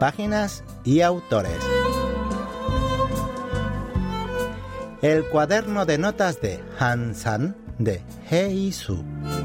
páginas y autores. El cuaderno de notas de Han San de He Yi-su.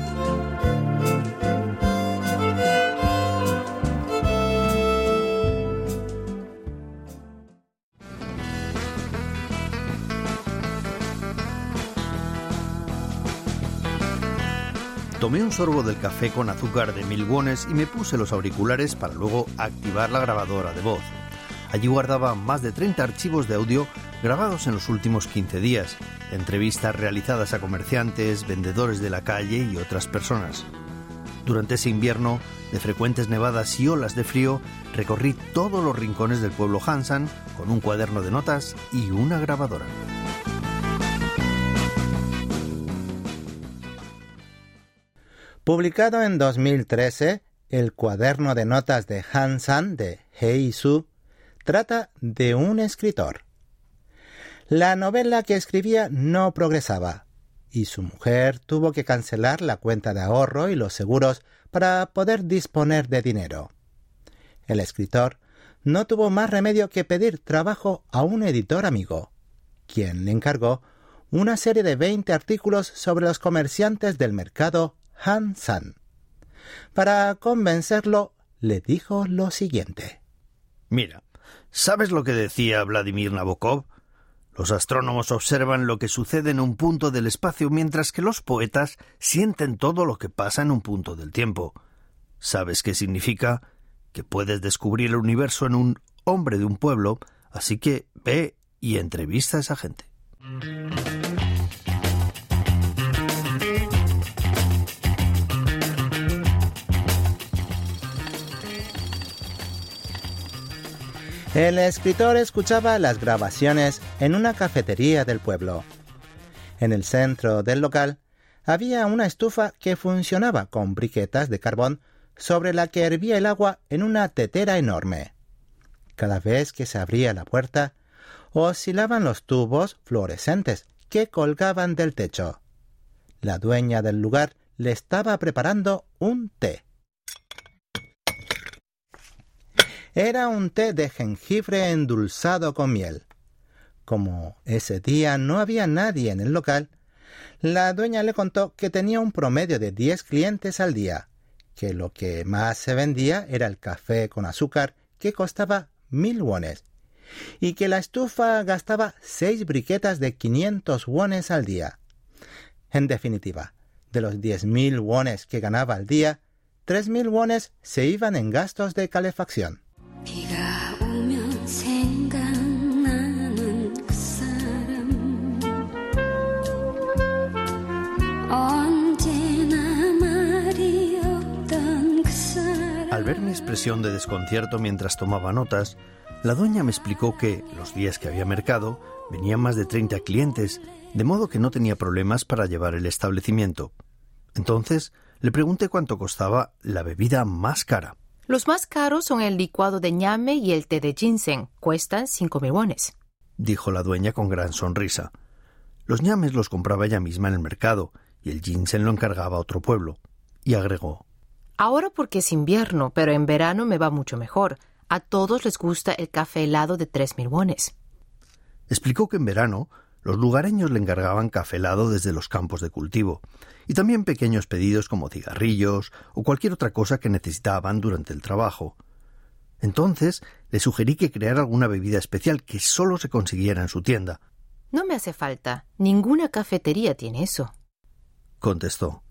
Tomé un sorbo del café con azúcar de 1000 wones y me puse los auriculares para luego activar la grabadora de voz. Allí guardaba más de 30 archivos de audio grabados en los últimos 15 días, entrevistas realizadas a comerciantes, vendedores de la calle y otras personas. Durante ese invierno, de frecuentes nevadas y olas de frío, recorrí todos los rincones del pueblo Hansan con un cuaderno de notas y una grabadora. Publicado en 2013, el cuaderno de notas de Han San de He Yi-su trata de un escritor. La novela que escribía no progresaba y su mujer tuvo que cancelar la cuenta de ahorro y los seguros para poder disponer de dinero. El escritor no tuvo más remedio que pedir trabajo a un editor amigo, quien le encargó una serie de 20 artículos sobre los comerciantes del mercado Han San. Para convencerlo, le dijo lo siguiente. Mira, ¿sabes lo que decía Vladimir Nabokov? Los astrónomos observan lo que sucede en un punto del espacio, mientras que los poetas sienten todo lo que pasa en un punto del tiempo. ¿Sabes qué significa? Que puedes descubrir el universo en un hombre de un pueblo, así que ve y entrevista a esa gente. El escritor escuchaba las grabaciones en una cafetería del pueblo. En el centro del local había una estufa que funcionaba con briquetas de carbón sobre la que hervía el agua en una tetera enorme. Cada vez que se abría la puerta, oscilaban los tubos fluorescentes que colgaban del techo. La dueña del lugar le estaba preparando un té. Era un té de jengibre endulzado con miel. Como ese día no había nadie en el local, la dueña le contó que tenía un promedio de 10 clientes al día, que lo que más se vendía era el café con azúcar, que costaba 1000 wones, y que la estufa gastaba 6 briquetas de 500 wones al día. En definitiva, de los 10.000 wones que ganaba al día, 3.000 wones se iban en gastos de calefacción. Al ver mi expresión de desconcierto mientras tomaba notas, la dueña me explicó que, los días que había mercado, venían más de 30 clientes, de modo que no tenía problemas para llevar el establecimiento. Entonces, le pregunté cuánto costaba la bebida más cara. Los más caros son el licuado de ñame y el té de ginseng. Cuestan 5.000 wones, dijo la dueña con gran sonrisa. Los ñames los compraba ella misma en el mercado y el ginseng lo encargaba a otro pueblo. Y agregó: ahora porque es invierno, pero en verano me va mucho mejor. A todos les gusta el café helado de 3.000 wones. Explicó que en verano los lugareños le encargaban café helado desde los campos de cultivo y también pequeños pedidos como cigarrillos o cualquier otra cosa que necesitaban durante el trabajo. Entonces le sugerí que creara alguna bebida especial que solo se consiguiera en su tienda. No me hace falta. Ninguna cafetería tiene eso, contestó.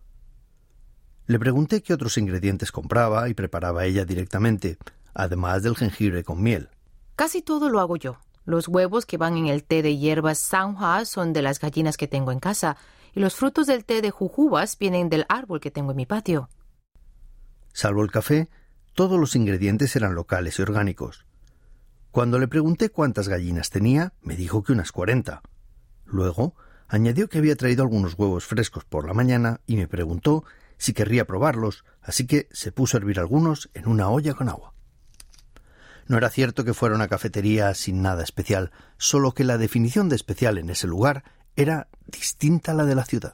Le pregunté qué otros ingredientes compraba y preparaba ella directamente, además del jengibre con miel. Casi todo lo hago yo. Los huevos que van en el té de hierbas sanhua son de las gallinas que tengo en casa, y los frutos del té de jujubas vienen del árbol que tengo en mi patio. Salvo el café, todos los ingredientes eran locales y orgánicos. Cuando le pregunté cuántas gallinas tenía, me dijo que unas 40. Luego, añadió que había traído algunos huevos frescos por la mañana y me preguntó si querría probarlos, así que se puso a hervir algunos en una olla con agua. No era cierto que fuera una cafetería sin nada especial, solo que la definición de especial en ese lugar era distinta a la de la ciudad.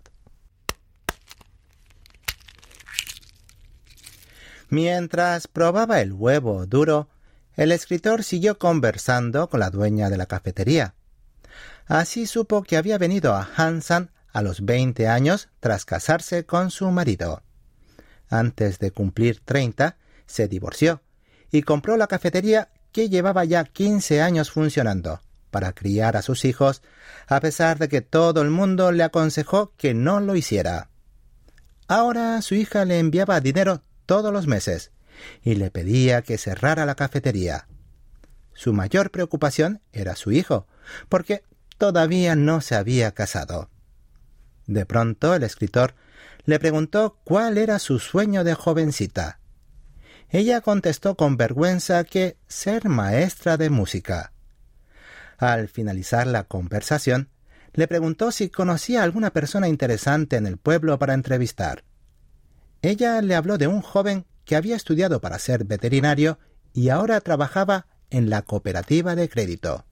Mientras probaba el huevo duro, El escritor siguió conversando con la dueña de la cafetería. Así supo que había venido a Hansan a los 20 años tras casarse con su marido. Antes de cumplir 30, se divorció y compró la cafetería que llevaba ya 15 años funcionando para criar a sus hijos, a pesar de que todo el mundo le aconsejó que no lo hiciera. Ahora su hija le enviaba dinero todos los meses y le pedía que cerrara la cafetería. Su mayor preocupación era su hijo, porque todavía no se había casado. De pronto el escritor le preguntó cuál era su sueño de jovencita. Ella contestó con vergüenza que ser maestra de música. Al finalizar la conversación, le preguntó si conocía a alguna persona interesante en el pueblo para entrevistar. Ella le habló de un joven que había estudiado para ser veterinario y ahora trabajaba en la cooperativa de crédito.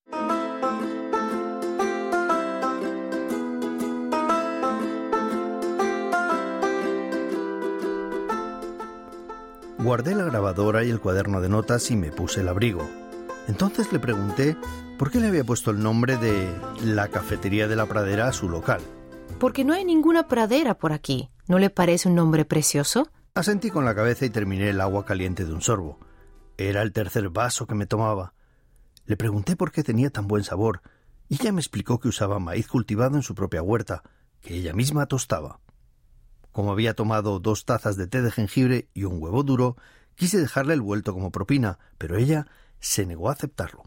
Guardé la grabadora y el cuaderno de notas y me puse el abrigo. Entonces le pregunté por qué le había puesto el nombre de la cafetería de la pradera a su local. Porque no hay ninguna pradera por aquí. ¿No le parece un nombre precioso? Asentí con la cabeza y terminé el agua caliente de un sorbo. Era el tercer vaso que me tomaba. Le pregunté por qué tenía tan buen sabor y ella me explicó que usaba maíz cultivado en su propia huerta, que ella misma tostaba. Como había tomado 2 tazas de té de jengibre y un huevo duro, quise dejarle el vuelto como propina, pero ella se negó a aceptarlo.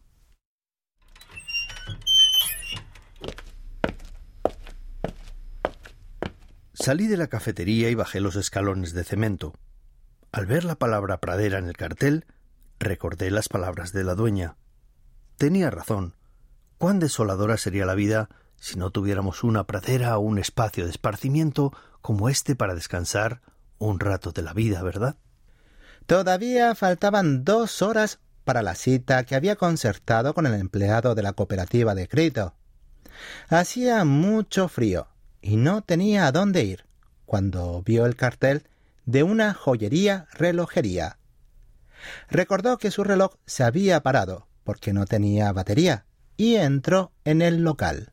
Salí de la cafetería y bajé los escalones de cemento. Al ver la palabra pradera en el cartel, recordé las palabras de la dueña. Tenía razón. Cuán desoladora sería la vida si no tuviéramos una pradera o un espacio de esparcimiento como este para descansar un rato de la vida, ¿verdad? Todavía faltaban 2 horas para la cita que había concertado con el empleado de la cooperativa de crédito. Hacía mucho frío y no tenía a dónde ir cuando vio el cartel de una joyería-relojería. Recordó que su reloj se había parado porque no tenía batería y entró en el local.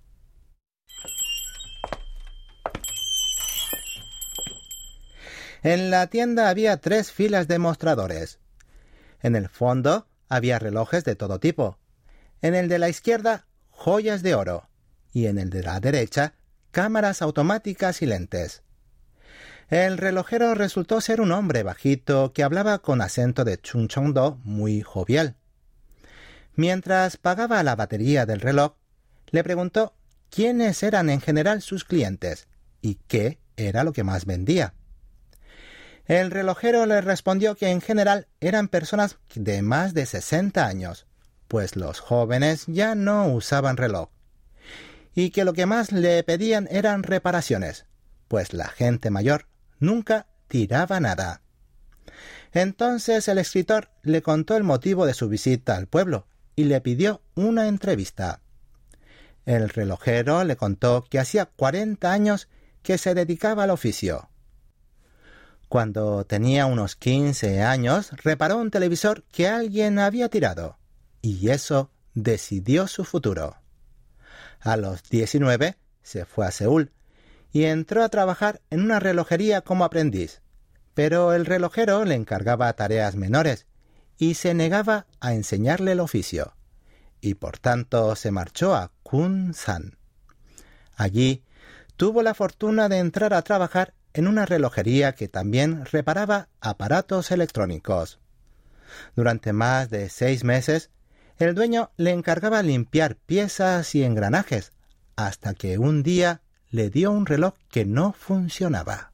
En la tienda había 3 filas de mostradores. En el fondo había relojes de todo tipo. En el de la izquierda, joyas de oro. Y en el de la derecha, cámaras automáticas y lentes. El relojero resultó ser un hombre bajito que hablaba con acento de Chungcheongdo muy jovial. Mientras pagaba la batería del reloj, le preguntó quiénes eran en general sus clientes y qué era lo que más vendía. El relojero le respondió que en general eran personas de más de 60 años, pues los jóvenes ya no usaban reloj, y que lo que más le pedían eran reparaciones, pues la gente mayor nunca tiraba nada. Entonces el escritor le contó el motivo de su visita al pueblo y le pidió una entrevista. El relojero le contó que hacía 40 años que se dedicaba al oficio. Cuando tenía unos 15 años, reparó un televisor que alguien había tirado, y eso decidió su futuro. A los 19 se fue a Seúl y entró a trabajar en una relojería como aprendiz, pero el relojero le encargaba tareas menores y se negaba a enseñarle el oficio, y por tanto se marchó a Kunsan. Allí tuvo la fortuna de entrar a trabajar en una relojería que también reparaba aparatos electrónicos. Durante más de 6 meses, el dueño le encargaba limpiar piezas y engranajes, hasta que un día le dio un reloj que no funcionaba.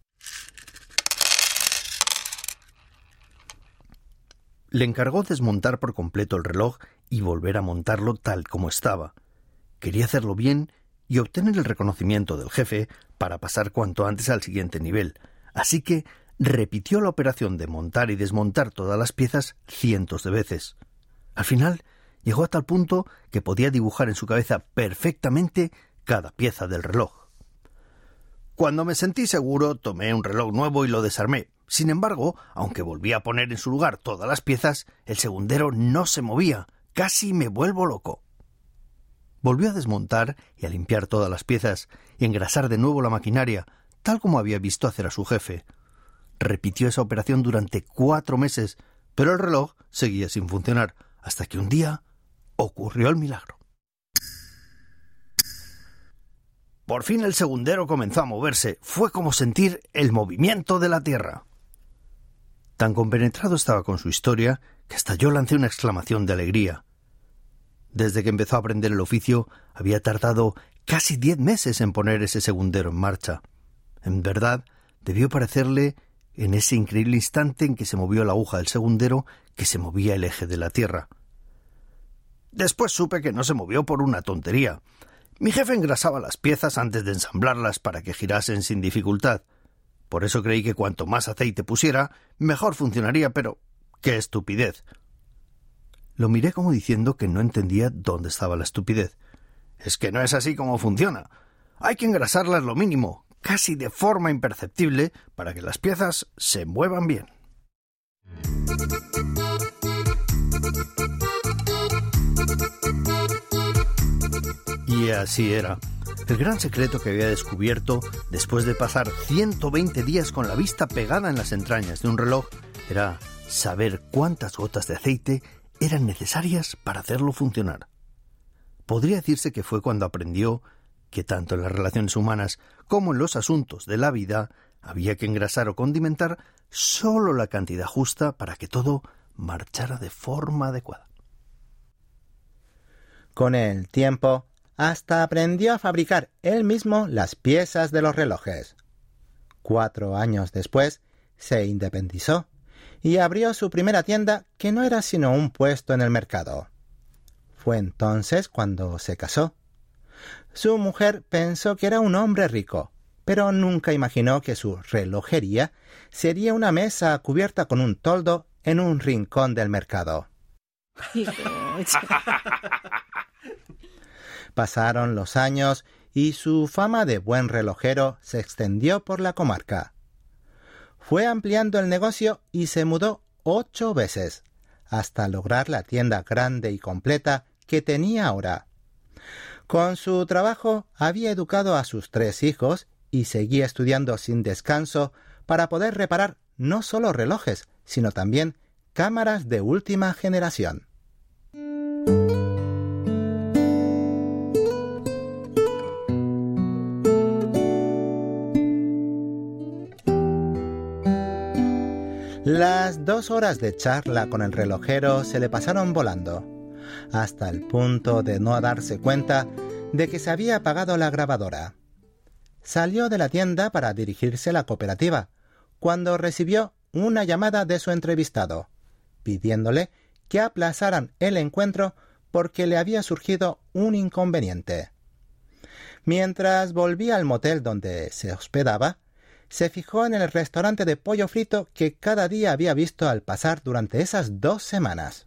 Le encargó desmontar por completo el reloj y volver a montarlo tal como estaba. Quería hacerlo bien y obtener el reconocimiento del jefe para pasar cuanto antes al siguiente nivel, así que repitió la operación de montar y desmontar todas las piezas cientos de veces. Al final llegó a tal punto que podía dibujar en su cabeza perfectamente cada pieza del reloj. Cuando me sentí seguro, tomé un reloj nuevo y lo desarmé, Sin embargo, aunque volví a poner en su lugar todas las piezas, el segundero no se movía. Casi me vuelvo loco. Volvió a desmontar y a limpiar todas las piezas y engrasar de nuevo la maquinaria, tal como había visto hacer a su jefe. Repitió esa operación durante 4 meses, pero el reloj seguía sin funcionar, hasta que un día ocurrió el milagro. Por fin el segundero comenzó a moverse. Fue como sentir el movimiento de la tierra. Tan compenetrado estaba con su historia que hasta yo lancé una exclamación de alegría. Desde que empezó a aprender el oficio, había tardado casi 10 meses en poner ese segundero en marcha. En verdad, debió parecerle, en ese increíble instante en que se movió la aguja del segundero, que se movía el eje de la tierra. Después supe que no se movió por una tontería. Mi jefe engrasaba las piezas antes de ensamblarlas para que girasen sin dificultad. Por eso creí que cuanto más aceite pusiera, mejor funcionaría, pero ¡qué estupidez! Lo miré como diciendo que no entendía dónde estaba la estupidez. Es que no es así como funciona. Hay que engrasarlas lo mínimo, casi de forma imperceptible, para que las piezas se muevan bien. Y así era. El gran secreto que había descubierto, después de pasar 120 días con la vista pegada en las entrañas de un reloj, era saber cuántas gotas de aceite eran necesarias para hacerlo funcionar. Podría decirse que fue cuando aprendió que tanto en las relaciones humanas como en los asuntos de la vida había que engrasar o condimentar solo la cantidad justa para que todo marchara de forma adecuada. Con el tiempo, hasta aprendió a fabricar él mismo las piezas de los relojes. 4 años después, se independizó y abrió su primera tienda, que no era sino un puesto en el mercado. Fue entonces cuando se casó. Su mujer pensó que era un hombre rico, pero nunca imaginó que su relojería sería una mesa cubierta con un toldo en un rincón del mercado. Pasaron los años y su fama de buen relojero se extendió por la comarca. Fue ampliando el negocio y se mudó 8 veces, hasta lograr la tienda grande y completa que tenía ahora. Con su trabajo había educado a sus 3 hijos y seguía estudiando sin descanso para poder reparar no solo relojes, sino también cámaras de última generación. Las 2 horas de charla con el relojero se le pasaron volando, hasta el punto de no darse cuenta de que se había apagado la grabadora. Salió de la tienda para dirigirse a la cooperativa, cuando recibió una llamada de su entrevistado, pidiéndole que aplazaran el encuentro porque le había surgido un inconveniente. Mientras volvía al motel donde se hospedaba, se fijó en el restaurante de pollo frito que cada día había visto al pasar durante esas 2 semanas.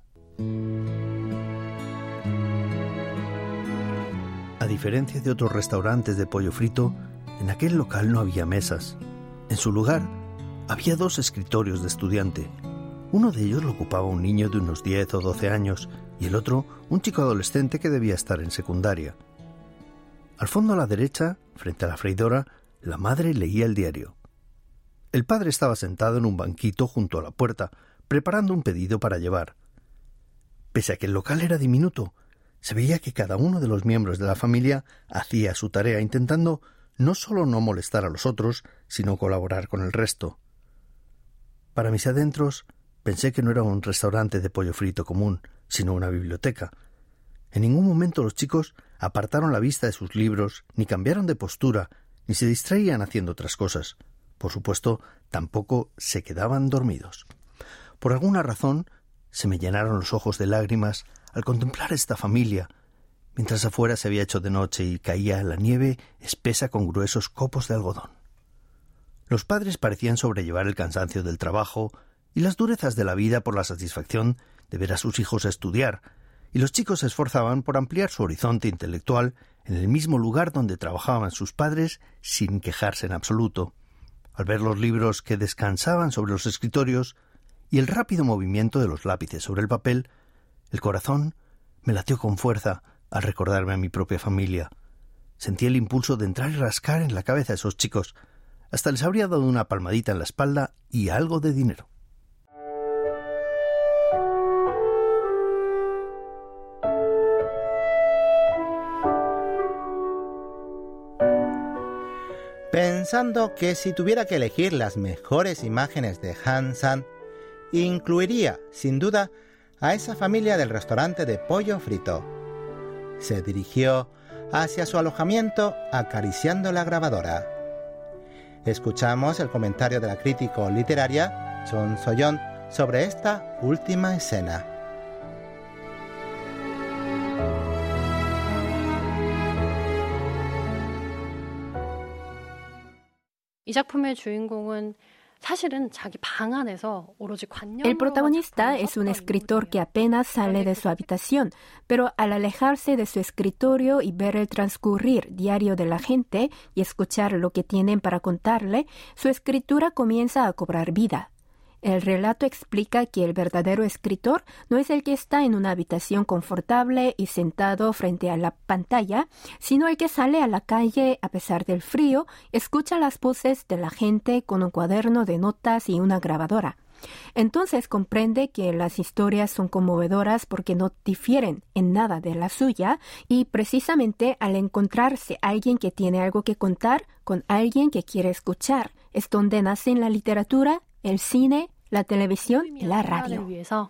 A diferencia de otros restaurantes de pollo frito, en aquel local no había mesas. En su lugar, había 2 escritorios de estudiante. Uno de ellos lo ocupaba un niño de unos 10 o 12 años y el otro un chico adolescente que debía estar en secundaria. Al fondo a la derecha, frente a la freidora, la madre leía el diario. El padre estaba sentado en un banquito junto a la puerta, preparando un pedido para llevar. Pese a que el local era diminuto, se veía que cada uno de los miembros de la familia hacía su tarea intentando no solo no molestar a los otros, sino colaborar con el resto. Para mis adentros, pensé que no era un restaurante de pollo frito común, sino una biblioteca. En ningún momento los chicos apartaron la vista de sus libros, ni cambiaron de postura, ni se distraían haciendo otras cosas. Por supuesto, tampoco se quedaban dormidos. Por alguna razón, se me llenaron los ojos de lágrimas al contemplar esta familia, mientras afuera se había hecho de noche y caía la nieve espesa con gruesos copos de algodón. Los padres parecían sobrellevar el cansancio del trabajo y las durezas de la vida por la satisfacción de ver a sus hijos estudiar, y los chicos se esforzaban por ampliar su horizonte intelectual en el mismo lugar donde trabajaban sus padres sin quejarse en absoluto. al ver los libros que descansaban sobre los escritorios y el rápido movimiento de los lápices sobre el papel, el corazón me latió con fuerza al recordarme a mi propia familia. Sentí el impulso de entrar y rascar en la cabeza a esos chicos. Hasta les habría dado una palmadita en la espalda y algo de dinero. Pensando que si tuviera que elegir las mejores imágenes de Han-san, incluiría, sin duda, a esa familia del restaurante de pollo frito. Se dirigió hacia su alojamiento acariciando la grabadora. Escuchamos el comentario de la crítica literaria Chon So-yeon sobre esta última escena. El protagonista es un escritor que apenas sale de su habitación, pero al alejarse de su escritorio y ver el transcurrir diario de la gente y escuchar lo que tienen para contarle, su escritura comienza a cobrar vida. El relato explica que el verdadero escritor no es el que está en una habitación confortable y sentado frente a la pantalla, sino el que sale a la calle a pesar del frío, escucha las voces de la gente con un cuaderno de notas y una grabadora. Entonces comprende que las historias son conmovedoras porque no difieren en nada de la suya y precisamente al encontrarse alguien que tiene algo que contar con alguien que quiere escuchar, es donde nacen la literatura, el cine, la televisión y la radio.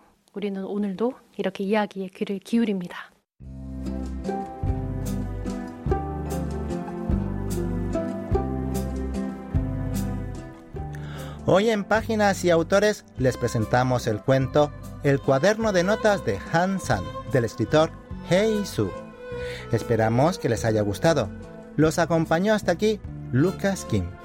Hoy en Páginas y Autores les presentamos el cuento El cuaderno de notas de Han-san, del escritor Hei-su. Esperamos que les haya gustado. Los acompañó hasta aquí Lucas Kim.